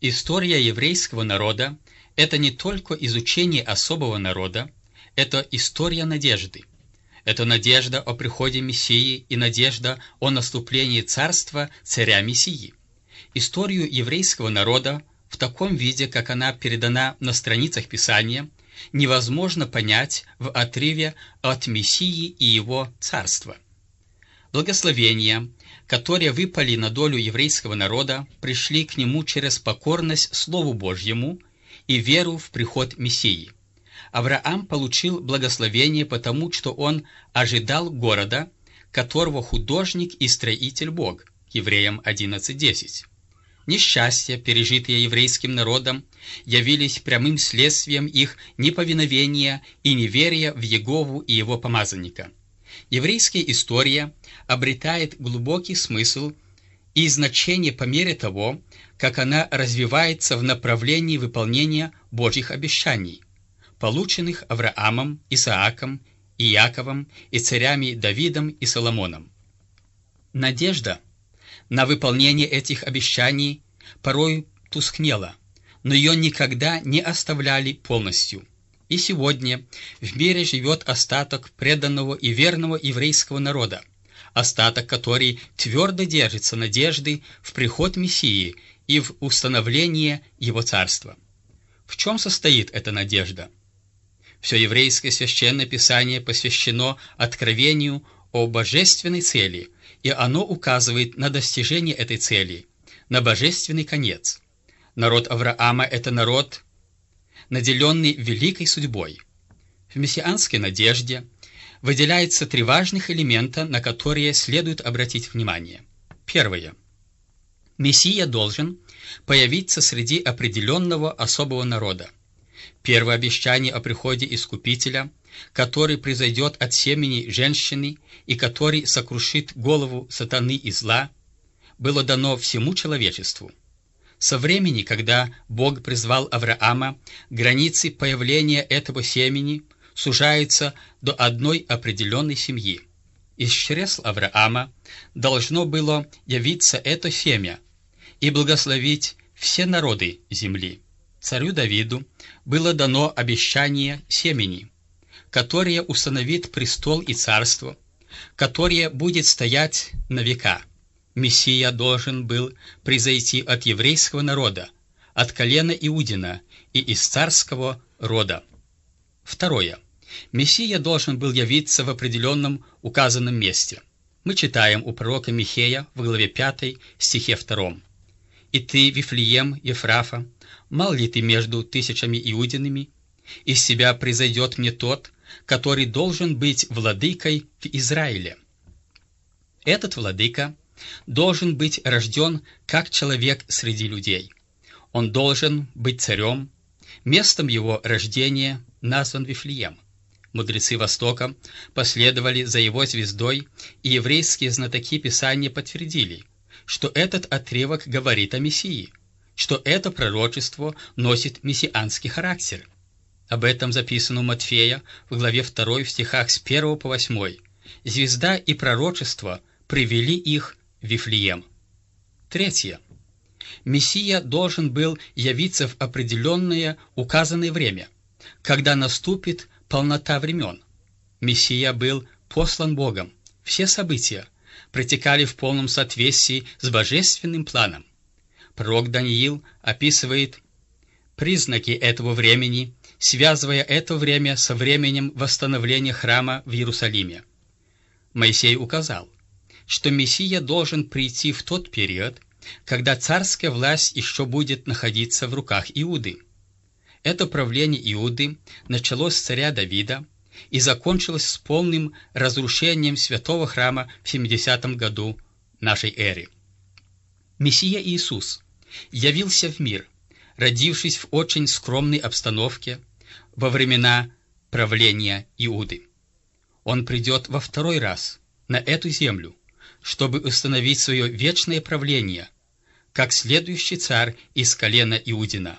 История еврейского народа – это не только изучение особого народа, это история надежды. Это надежда о приходе Мессии и надежда о наступлении царства царя Мессии. Историю еврейского народа в таком виде, как она передана на страницах Писания, невозможно понять в отрыве от Мессии и его царства. Благословения, которые выпали на долю еврейского народа, пришли к нему через покорность Слову Божьему и веру в приход Мессии. Авраам получил благословение потому, что он ожидал города, которого художник и строитель Бог. Евреям 11:10. Несчастья, пережитые еврейским народом, явились прямым следствием их неповиновения и неверия в Иегову и его помазанника. Еврейская история обретает глубокий смысл и значение по мере того, как она развивается в направлении выполнения Божьих обещаний, полученных Авраамом, Исааком, Иаковом и царями Давидом и Соломоном. Надежда на выполнение этих обещаний порой тускнела, но ее никогда не оставляли полностью. И сегодня в мире живет остаток преданного и верного еврейского народа, остаток, который твердо держится надежды в приход Мессии и в установление Его Царства. В чем состоит эта надежда? Все еврейское священное писание посвящено откровению о божественной цели, и оно указывает на достижение этой цели, на божественный конец. Народ Авраама – это народ, наделенный великой судьбой. В мессианской надежде выделяется три важных элемента, на которые следует обратить внимание. Первое. Мессия должен появиться среди определенного особого народа. Первое обещание о приходе Искупителя, который произойдет от семени женщины и который сокрушит голову сатаны и зла, было дано всему человечеству. Со времени, когда Бог призвал Авраама, границы появления этого семени сужаются до одной определенной семьи. Из чресл Авраама должно было явиться это семя и благословить все народы земли. Царю Давиду было дано обещание семени, которое установит престол и царство, которое будет стоять на века. Мессия должен был произойти от еврейского народа, от колена Иудина и из царского рода. Второе. Мессия должен был явиться в определенном указанном месте. Мы читаем у пророка Михея в главе 5, стихе 2. «И ты, Вифлеем, Ефрафа, мал ли ты между тысячами иудинами? Из тебя произойдет мне тот, который должен быть владыкой в Израиле». Этот владыка должен быть рожден как человек среди людей. Он должен быть царем. Местом его рождения назван Вифлеем. Мудрецы Востока последовали за его звездой, и еврейские знатоки Писания подтвердили, что этот отрывок говорит о Мессии, что это пророчество носит мессианский характер. Об этом записано у Матфея в главе 2 в стихах с 1 по 8. Звезда и пророчество привели их в Вифлеем. Третье. Мессия должен был явиться в определенное указанное время, когда наступит полнота времен. Мессия был послан Богом. Все события протекали в полном соответствии с божественным планом. Пророк Даниил описывает признаки этого времени, связывая это время со временем восстановления храма в Иерусалиме. Моисей указал, что Мессия должен прийти в тот период, когда царская власть еще будет находиться в руках Иуды. Это правление Иуды началось с царя Давида и закончилось с полным разрушением святого храма в 70 году нашей эры. Мессия Иисус явился в мир, родившись в очень скромной обстановке во времена правления Иуды. Он придет во второй раз на эту землю, чтобы установить свое вечное правление, как следующий царь из колена Иудина.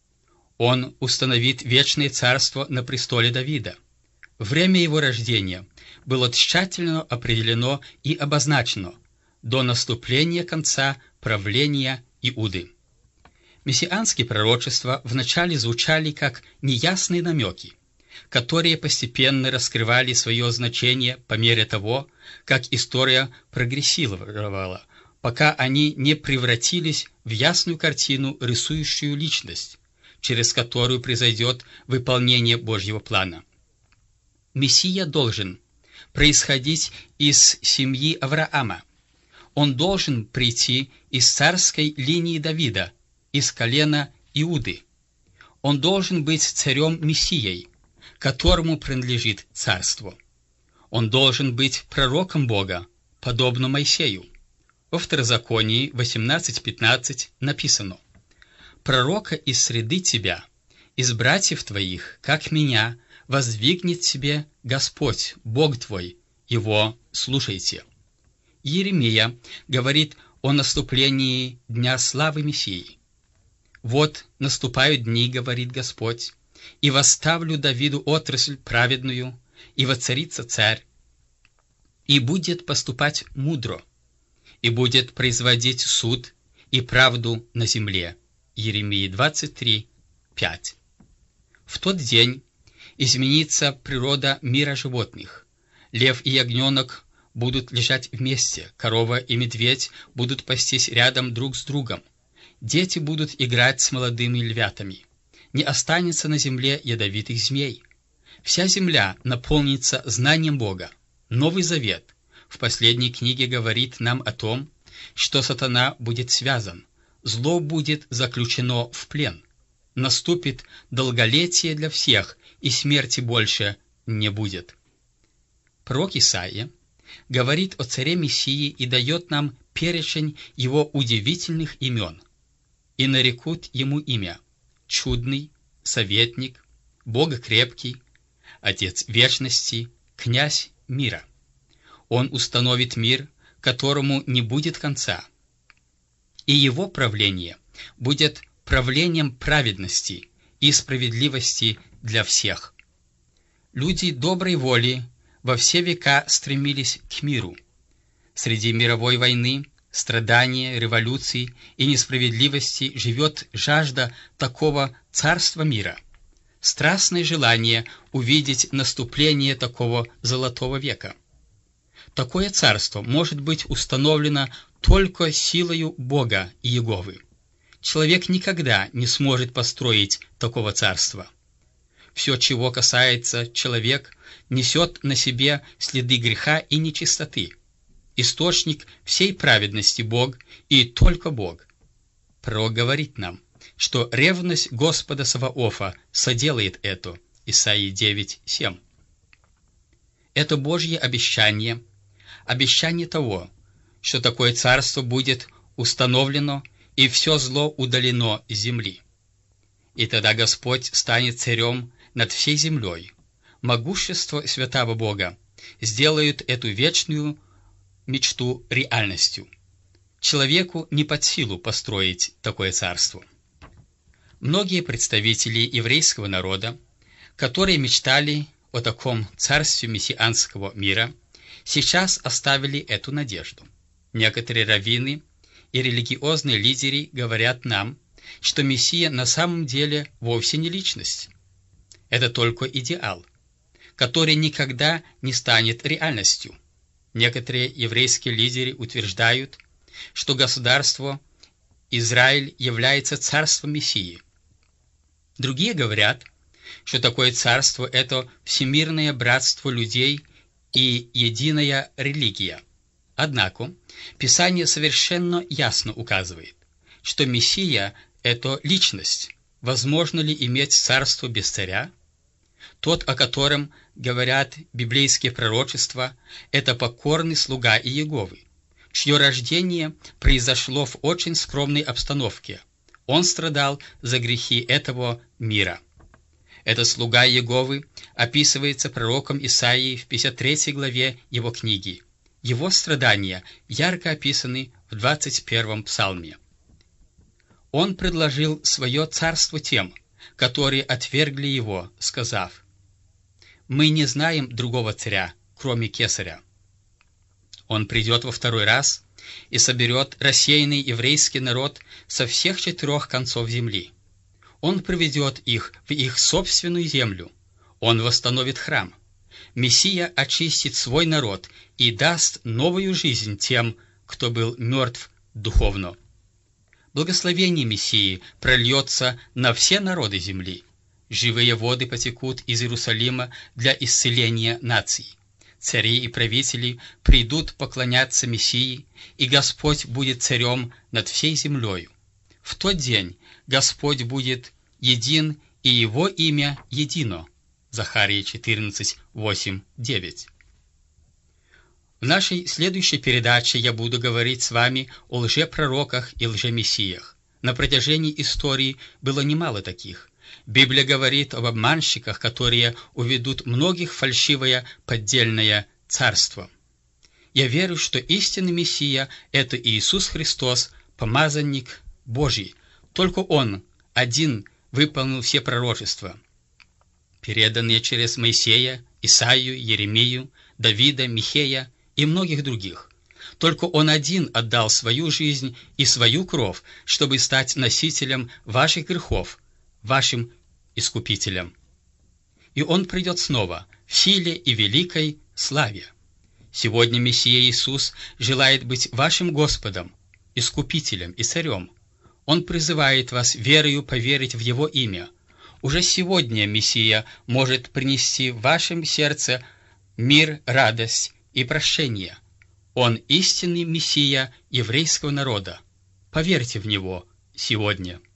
Он установит вечное царство на престоле Давида. Время его рождения было тщательно определено и обозначено до наступления конца правления Иуды. Мессианские пророчества вначале звучали как неясные намеки, которые постепенно раскрывали свое значение по мере того, как история прогрессировала, пока они не превратились в ясную картину, рисующую личность, через которую произойдет выполнение Божьего плана. Мессия должен происходить из семьи Авраама. Он должен прийти из царской линии Давида, из колена Иуды. Он должен быть царем-мессией, которому принадлежит царство. Он должен быть пророком Бога, подобно Моисею. Во Второзаконии 18:15 написано: «Пророка из среды тебя, из братьев твоих, как меня, воздвигнет себе Господь, Бог твой, его слушайте». Иеремия говорит о наступлении Дня славы Мессии. «Вот наступают дни, говорит Господь, и восставлю Давиду отрасль праведную, и воцарится царь, и будет поступать мудро, и будет производить суд и правду на земле». Иеремии 23:5. В тот день изменится природа мира животных. Лев и ягненок будут лежать вместе, корова и медведь будут пастись рядом друг с другом. Дети будут играть с молодыми львятами. Не останется на земле ядовитых змей. Вся земля наполнится знанием Бога. Новый Завет в последней книге говорит нам о том, что сатана будет связан, зло будет заключено в плен. Наступит долголетие для всех, и смерти больше не будет. Пророк Исаия говорит о царе Мессии и дает нам перечень его удивительных имен. «И нарекут ему имя: Чудный, Советник, Бог крепкий, Отец вечности, Князь мира. Он установит мир, которому не будет конца, и его правление будет правлением праведности и справедливости для всех». Люди доброй воли во все века стремились к миру. Среди мировой войны, страдания, революций и несправедливости живет жажда такого царства мира, страстное желание увидеть наступление такого золотого века. Такое царство может быть установлено только силою Бога и Иеговы. Человек никогда не сможет построить такого царства. Все, чего касается человек, несет на себе следы греха и нечистоты. Источник всей праведности Бог и только Бог. Пророк говорит нам, что ревность Господа Саваофа соделает это. Исаии 9:7. Это Божье обещание, обещание того, что такое царство будет установлено и все зло удалено с земли. И тогда Господь станет царем над всей землей. Могущество святого Бога сделают эту вечную мечту реальностью. Человеку не под силу построить такое царство. Многие представители еврейского народа, которые мечтали о таком царстве мессианского мира, сейчас оставили эту надежду. Некоторые раввины и религиозные лидеры говорят нам, что Мессия на самом деле вовсе не личность. Это только идеал, который никогда не станет реальностью. Некоторые еврейские лидеры утверждают, что государство Израиль является царством Мессии. Другие говорят, что такое царство – это всемирное братство людей и единая религия. Однако Писание совершенно ясно указывает, что Мессия – это личность. Возможно ли иметь царство без царя? Тот, о котором говорят библейские пророчества, это покорный слуга Иеговы, чье рождение произошло в очень скромной обстановке. Он страдал за грехи этого мира. Этот слуга Иеговы описывается пророком Исаией в 53 главе его книги. Его страдания ярко описаны в 21 псалме. Он предложил свое царство тем, которые отвергли его, сказав: «Мы не знаем другого царя, кроме Кесаря». Он придет во второй раз и соберет рассеянный еврейский народ со всех 4 концов земли. Он приведет их в их собственную землю. Он восстановит храм. Мессия очистит свой народ и даст новую жизнь тем, кто был мертв духовно. Благословение Мессии прольется на все народы земли. Живые воды потекут из Иерусалима для исцеления наций. Цари и правители придут поклоняться Мессии, и Господь будет царем над всей землею. В тот день Господь будет един, и Его имя едино. Захария 14, 8, 9. В нашей следующей передаче я буду говорить с вами о лжепророках и лжемессиях. На протяжении истории было немало таких. Библия говорит об обманщиках, которые уведут многих в фальшивое поддельное царство. Я верю, что истинный Мессия – это Иисус Христос, помазанник Божий. Только Он один выполнил все пророчества, переданные через Моисея, Исаию, Еремию, Давида, Михея и многих других. Только Он один отдал свою жизнь и свою кровь, чтобы стать носителем ваших грехов, вашим Искупителем. И Он придет снова в силе и великой славе. Сегодня Мессия Иисус желает быть вашим Господом, Искупителем и Царем. Он призывает вас верою поверить в Его имя. Уже сегодня Мессия может принести в вашем сердце мир, радость и прощение. Он истинный Мессия еврейского народа. Поверьте в Него сегодня.